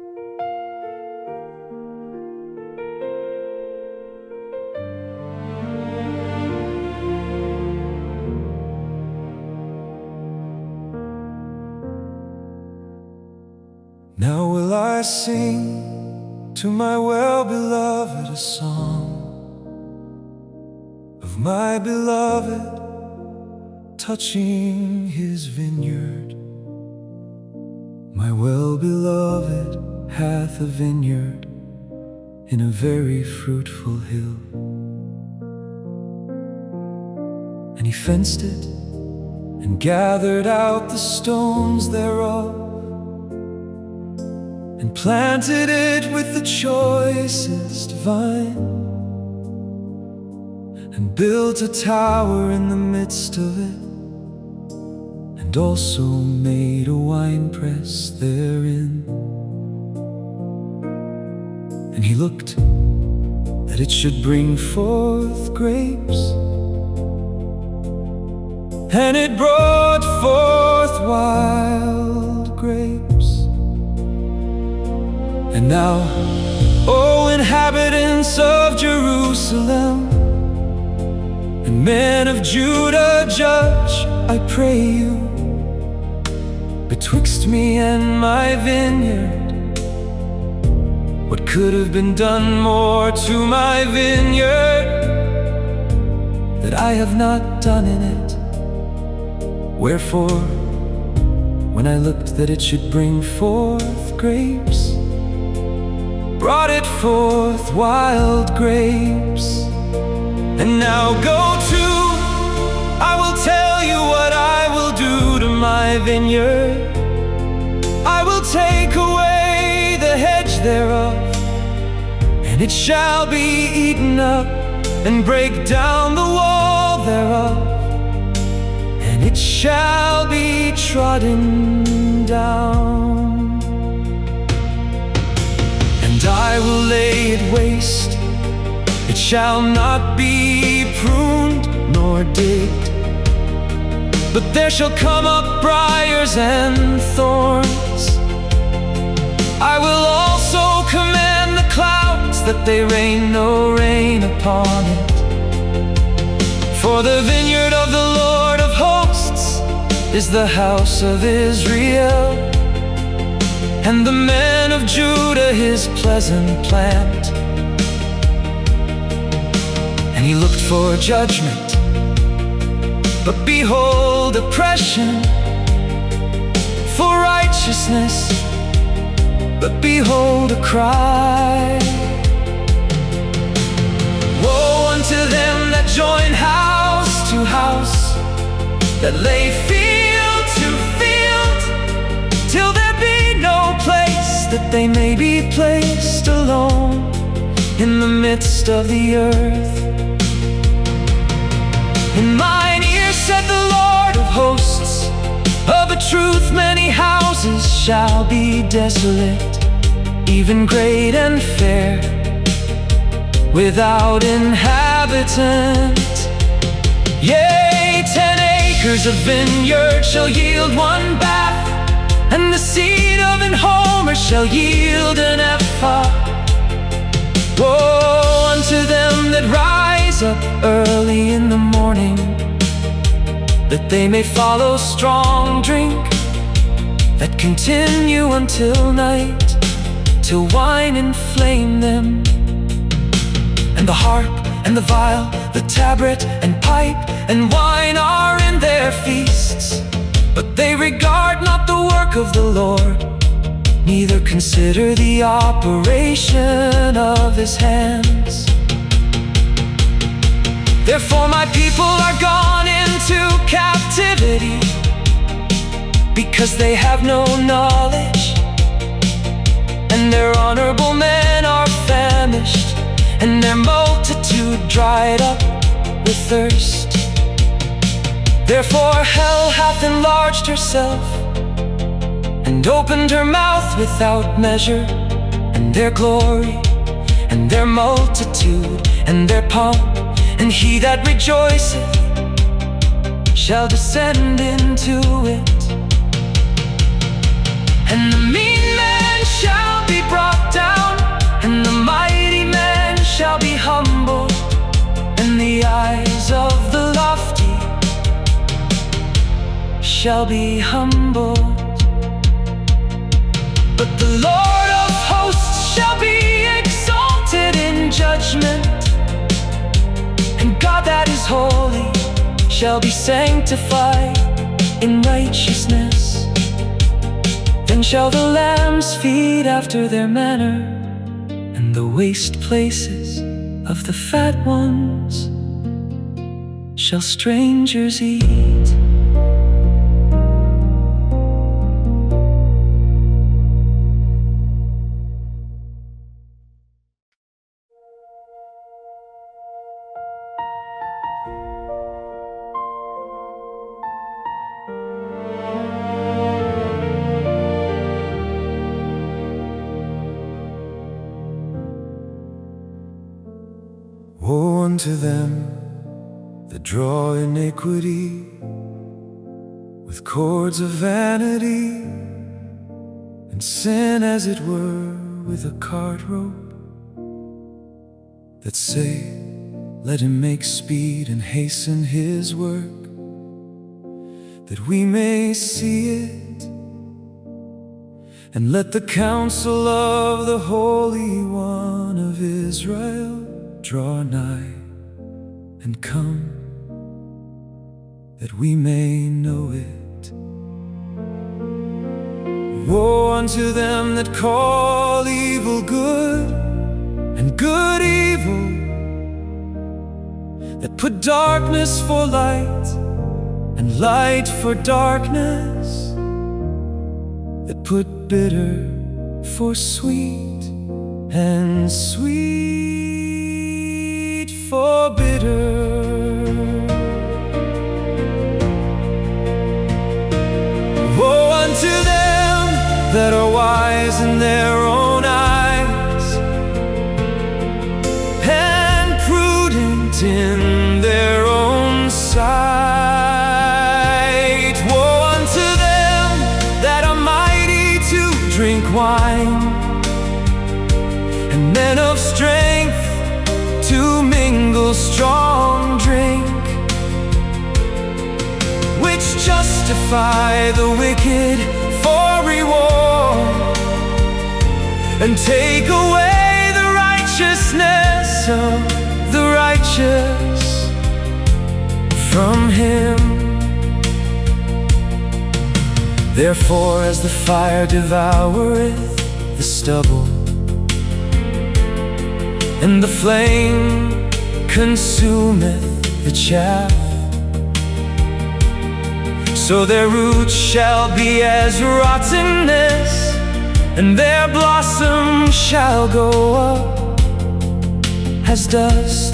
Now will I sing to my well-beloved a song of my beloved touching his vineyard. My well-beloved hath a vineyard in a very fruitful hill, and he fenced it and gathered out the stones thereof, and planted it with the choicest vine, and built a tower in the midst of it, and also made a winepress therein. And he looked that it should bring forth grapes, and it brought forth wild grapes. And now, O inhabitants of Jerusalem, and men of Judah, judge, I pray you, betwixt me and my vineyard. What could have been done more to my vineyard that I have not done in it? Wherefore, when I looked that it should bring forth grapes, brought it forth wild grapes. And now go to, I will tell you what I will do to my vineyard. I will take away the hedge thereof, and it shall be eaten up, and break down the wall thereof, and it shall be trodden down. And I will lay it waste, it shall not be pruned nor digged, but there shall come up briars and thorns. I will also command the clouds that they rain no rain upon it. For the vineyard of the Lord of hosts is the house of Israel, and the men of Judah his pleasant plant. And he looked for judgment, but behold oppression, for righteousness, but behold a cry. Woe unto them that join house to house, that lay field to field, till there be no place that they may be placed alone in the midst of the earth. In mine ear said the Lord of hosts, of a truth many houses shall be desolate, even great and fair, without inhabitant. Yea, 10 acres of vineyard shall yield one bath, and the seed of an homer shall yield an ephah. Woe unto them that rise up early in the morning, that they may follow strong drink, that continue until night, till wine inflame them. And the harp and the viol, the tabret and pipe and wine are in their feasts, but they regard not the work of the Lord, neither consider the operation of his hands. Therefore my people are gone into captivity, because they have no knowledge, and their honorable men are famished, and their multitude dried up with thirst. Therefore hell hath enlarged herself, and opened her mouth without measure, and their glory, and their multitude, and their pomp, and he that rejoiceth shall descend into it. And the mean man shall be shall be humbled. But the Lord of hosts shall be exalted in judgment, and God that is holy shall be sanctified in righteousness. Then shall the lambs feed after their manner, and the waste places of the fat ones shall strangers eat. Woe unto them that draw iniquity with cords of vanity, and sin as it were with a cart rope, that say, let him make speed and hasten his work, that we may see it. And let the counsel of the Holy One of Israel draw nigh and come, that we may know it. Woe unto them that call evil good, and good evil, that put darkness for light, and light for darkness, that put bitter for sweet, and sweet for bitter. Woe unto them that are wise in their own eyes, and prudent in their own sight. Woe unto them that are mighty to drink wine, and men of strength to mingle strong drink, which justify the wicked for reward, and take away the righteousness of the righteous from him. Therefore, as the fire devoureth the stubble, and the flame consumeth the chaff, so their roots shall be as rottenness, and their blossom shall go up as dust,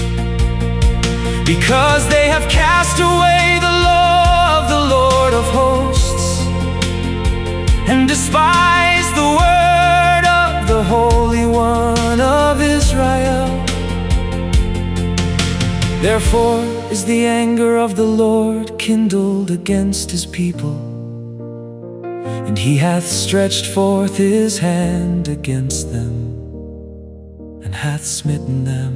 because they have cast away the law of the Lord of hosts, and despised the word of the Holy One of Israel. Therefore is the anger of the Lord kindled against his people, and he hath stretched forth his hand against them, and hath smitten them.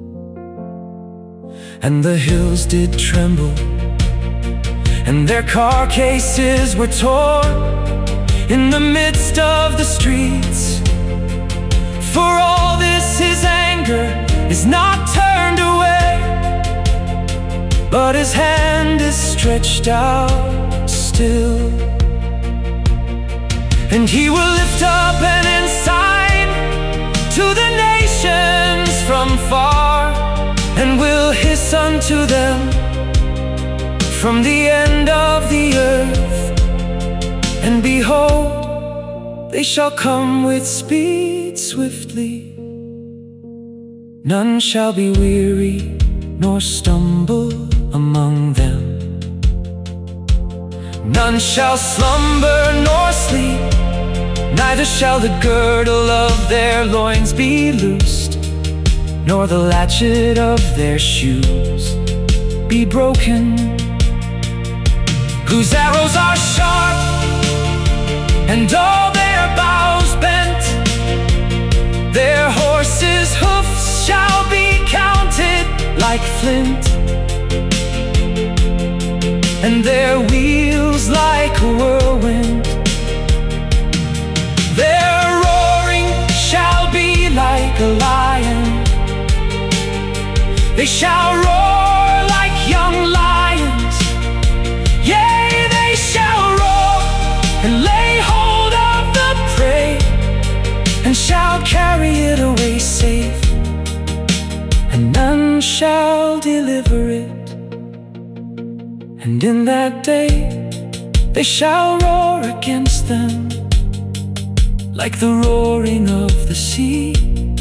And the hills did tremble, and their carcasses were torn in the midst of the streets. For all this his anger is not turned away, but his hand is stretched out still. And he will lift up an ensign to the nations from far, and will hiss unto them from the end of the earth. And behold, they shall come with speed swiftly. None shall be weary nor stumble among them. None shall slumber nor sleep, neither shall the girdle of their loins be loosed, nor the latchet of their shoes be broken. Whose arrows are sharp, and all their bows bent, their horses' hoofs shall be counted like flint, and their wheels and lay hold of the prey, and shall carry it away safe, and none shall deliver it. And in that day they shall roar against them, like the roaring of the sea.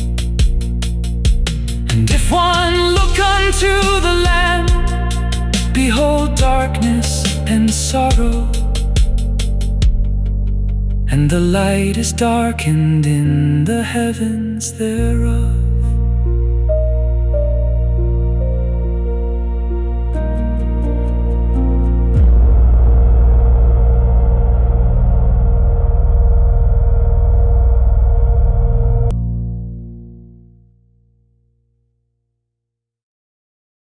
And if one look unto the land, behold darkness and sorrow, and the light is darkened in the heavens thereof.